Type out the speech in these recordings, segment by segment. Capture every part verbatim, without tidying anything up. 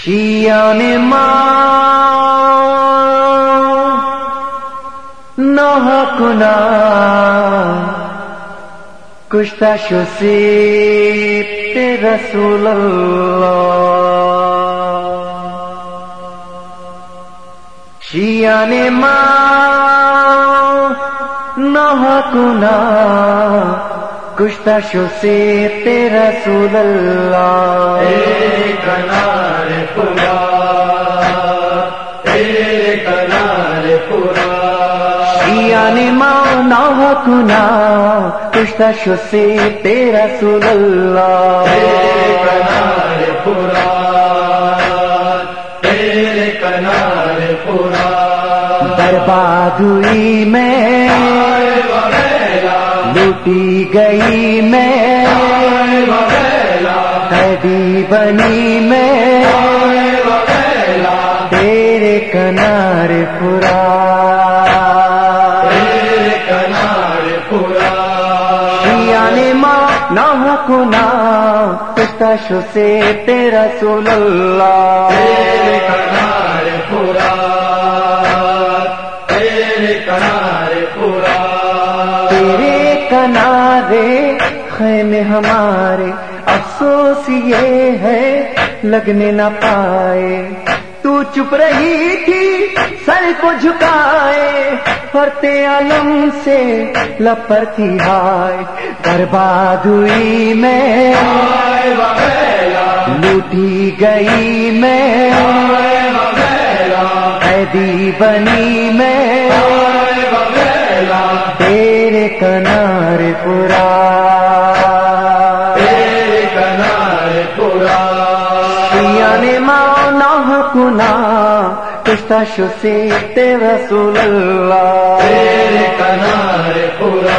شیعان ماں ناحقنا کشتہ شسیب رسول اللہ شیعان ماں ناحقنا کشتہ شسیب رسول اللہ ایک نار پورا ایک نار پورا شیعان ماں ناحقنا کشتہ شسیب رسول اللہ ایک نار پورا ایک نار پورا برباد ہوئی میں لوٹی گئی میں قیدی بنی میں تیرے کنار پورا شیعان ماں ناحقنا کشتہ شسیب رسول اللہ تیرے کنار پورا تیرے کنار پورا تیرے کنارے خیمے ہمارے افسوس یہ ہے لگنے نہ پائے تو چپ رہی تھی سر کو جھکائے فرتے عالم سے لپر تھی ہائے برباد ہوئی میں لوٹی گئی میں قیدی بنی میں تیرے کنار پورا تیرے کنار پورا شیعان ماں ناحقنا کشتہ شسیب رسول اللہ تیرے کنار پورا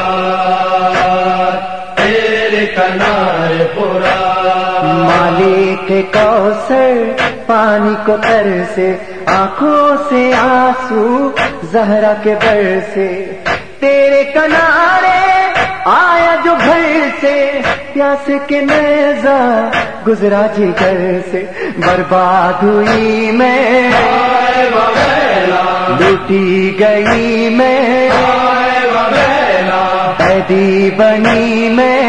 تیرے کنار پورا مالک کوثر پانی کو تر سے آنکھوں سے آنسو زہرا کے بر سے تیرے کنارے آیا جو گھر سے پیاس کے نیزہ گزرا جگر سے برباد ہوئی میں لوٹی گئی میں قیدی بنی میں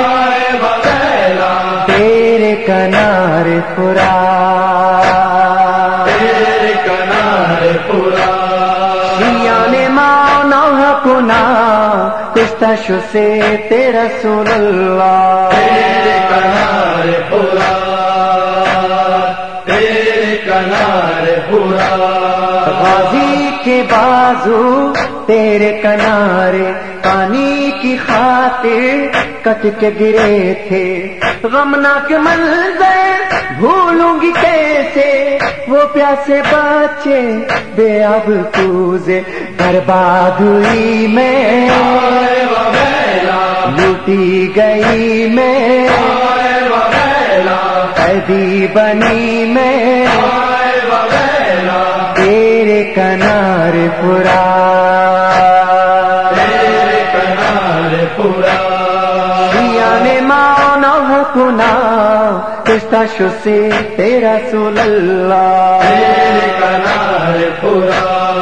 تیرے کنار پورا تیرے کنار پورا شیعان ماں ناحقنا کشتہ شسیب رسول اللہ تیرے کنار پورا تیرے کنار پورا غازی کے بازو تیرے کنارے پانی کی خاطر کٹ کے گرے تھے غمناک منظر بھولوں گی کیسے وہ پیاسے بچے بے اب کوزے برباد ہوئی میں لوٹی گئی میں قیدی بنی میں تیرے کنار پورا تیرے کنار پورا شیعان ماں ناحقنا کشتہ شسیب رسول اللہ تیرے کنار پورا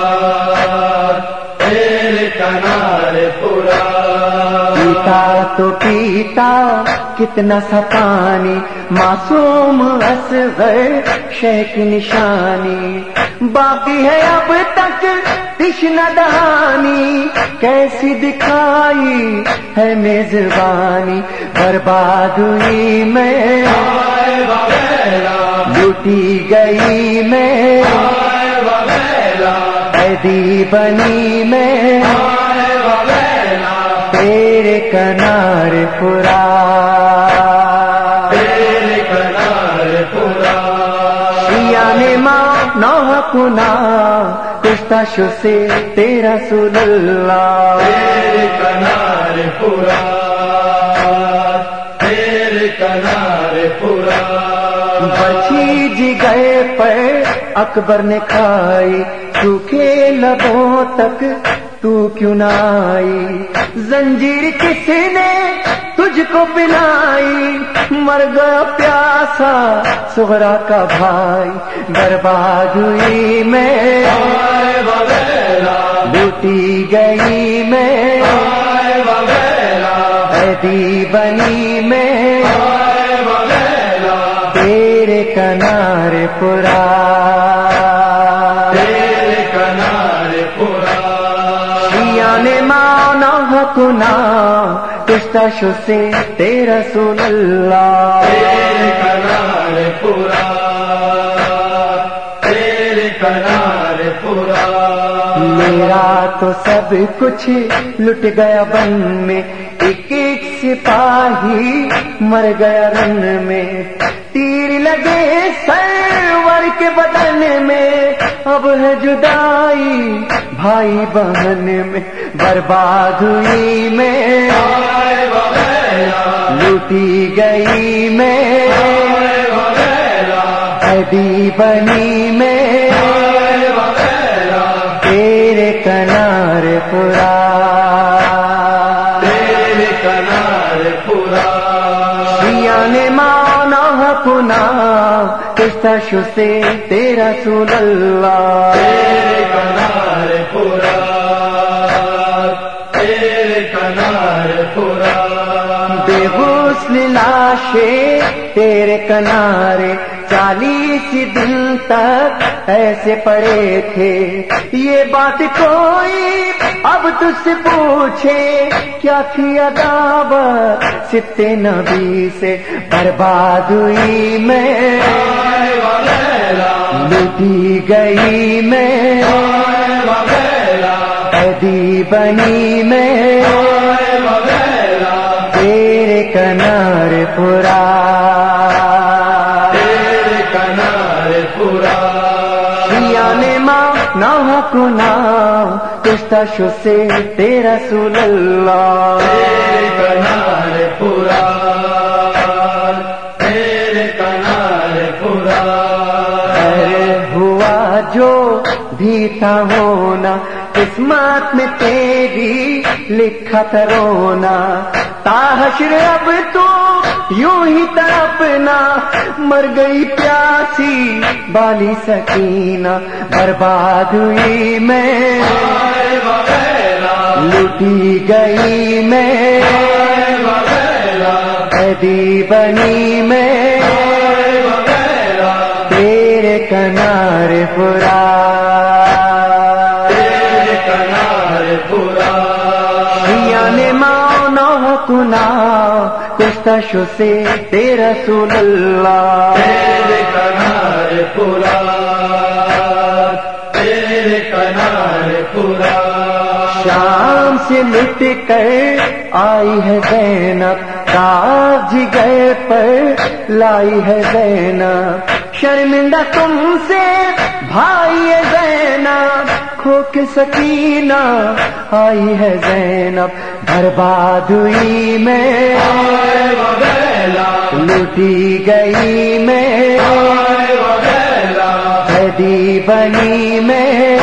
تیرے کنار پورا پیتا تو پیتا کتنا سا پانی معصوم اصغر شے کی نشانی باقی ہے اب تک تشنہ دہانی کیسی دکھائی ہے میزبانی برباد ہوئی میں لوٹی گئی میں قیدی بنی میں تیرے کنار پورا تیرے کنار پورا شیعان ماں ناحقنا کشتہ شسیب رسول اللہ تیرے کنار پورا تیرے کنار پورا بچی جگر پر اکبر نے کھائی سوکھے لبوں تک تو کیوں نہ آئی زنجیر کس نے تجھ کو پلائی، مر گیا پیاسا صغرا کا بھائی، برباد ہوئی میں لوٹی گئی میں، قیدی بنی میں تیرے کنارے پورا، تیرے کنارے پورا، شیعہ مانا حقنا کشتش سے تیرا رسول اللہ، تیرے کنارے پورا، تیرے کنارے پورا، میرا تو سب کچھ لٹ گیا بن میں، ایک ایک سپاہی مر گیا رن میں، تیر لگے سرور کے بدن میں، اب ہے جدائی بھائی بہن میں، برباد ہوئی میں لوٹی گئی میں، قیدی بنی میں تیرے کنارے پورا، تیرے کنارے پورا، شیعہ نے مانا حقنا کشتش سے تیرا رسول اللہ، تیرے کنارے پورا، تیرے کنارے پورا، بے غسل لاشیں تیرے کنارے چالیس دن تک ایسے پڑے تھے، یہ بات کوئی اب تجھ سے پوچھے کیا تھی عداوت ستے نبی سے، برباد ہوئی میں لوٹی گئی میں، قیدی بنی میں تیرے کنارے پورا، تیرے کنارے پورا، شیعہ نے مانا حقنا کشتش سے تیرا رسول اللہ، تیرے کنارے پورا، تیرے کنارے پورا، ارے ہوا جو بھی تھا ہونا قسمت میں تیری لکھا تھا رونا، تاحشر اب تو یوں ہی تڑپنا، مر گئی پیاسی بالی سکینہ، برباد ہوئی میں لوٹی گئی میں، قیدی بنی میں تیرے کنارے پورا، تیرے کنارے پورا، شیعہ نے مانا حقنا کشتش سے تیرا رسول اللہ، تیرے کنارے پورا، تیرے کنارے پورا، شام سے لٹ کر آئی ہے زینب، تاج جگر پر لائی ہے زینب، شرمندہ تم سے بھائی ہے زینب، کھو کے سکینہ آئی ہے زینب، برباد ہوئی میں لوٹی گئی میں، قیدی بنی میں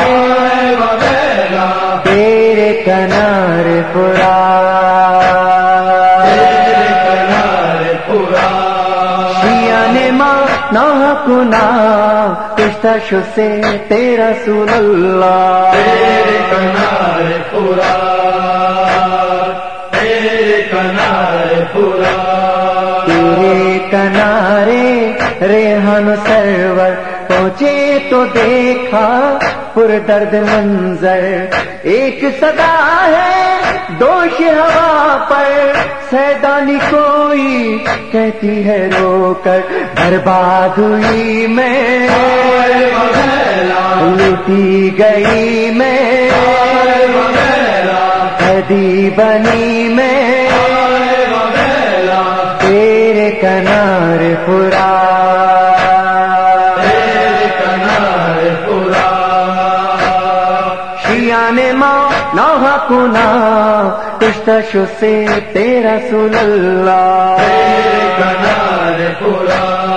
تیرے کنارے پورا، تیرے کنارے پورا، شیعہ نے مانا حقنا کشتش سے تیرا رسول اللہ، تیرے کنارے پورا، تیرے کنارے پورا، تیرے کنارے ریحان سرور پہنچے تو دیکھا پر درد منظر، ایک صدا ہے دوش ہوا پر، سیدانی کوئی کہتی ہے رو کر، برباد ہوئی میں لوٹی گئی میں، قیدی بنی میں تیرے کنارے پورا، تیرے کنارے پورا، شیعہ نے مانا حقنا کشتش سے تیرا رسول اللہ، تیرے کنارے پورا،